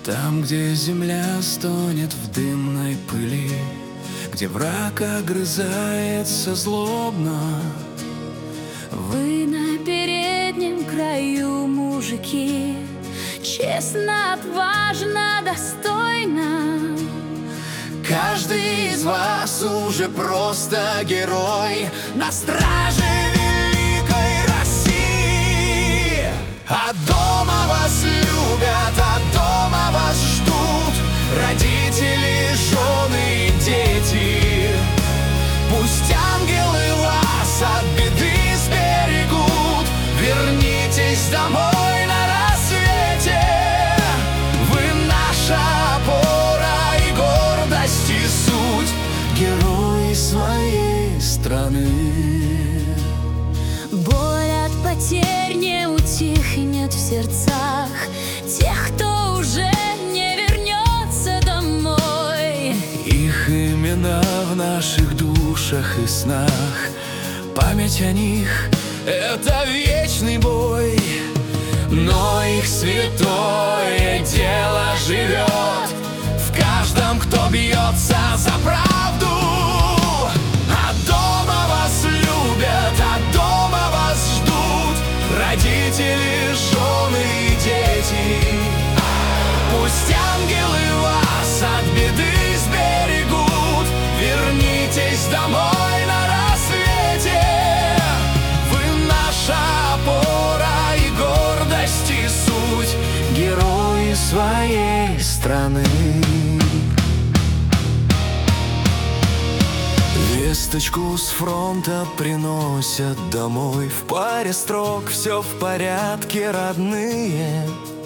Там, где земля стонет в дымной пыли, где враг огрызается злобно. Вы на переднем краю, мужики, честно, отважно, достойно. Каждый из вас уже просто герой на страже великой России. От дома вас любят, от дома вас ждут родители, жены и дети. Пусть ангелы вас от беды сберегут. Вернитесь домой на рассвете. Вы наша опора и гордость и суть, герои своей страны. Боль от потерь не утихнет в сердцах тех, кто уже не вернется домой. Их имена в наших душах и снах, память о них — это вечный бой. Но их святое дело живет в каждом, кто бьется за правду. От дома вас любят, от дома вас ждут родители, жены и дети. Пусть ангелы вас от беды сберегут. Вернитесь домой на рассвете. Вы наша опора и гордость и суть, герои своей страны. Весточку с фронта приносят домой. В паре строк: все в порядке, родные.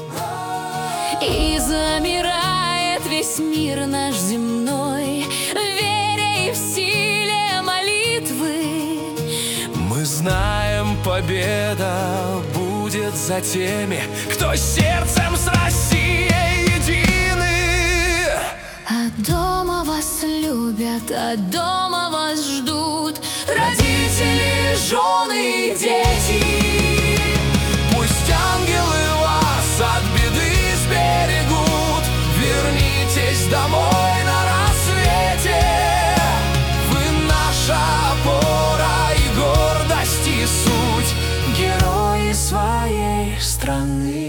И замирает весь мир наш земной в вере и в силе молитвы. Мы знаем, победа будет за теми, кто сердцем с Россией едины. От дома вас любят, от дома вас ждут родители, жены и дети. Пусть ангелы вас от беды сберегут. Вернитесь домой на рассвете. Вы наша опора и гордость и суть, герои своей страны.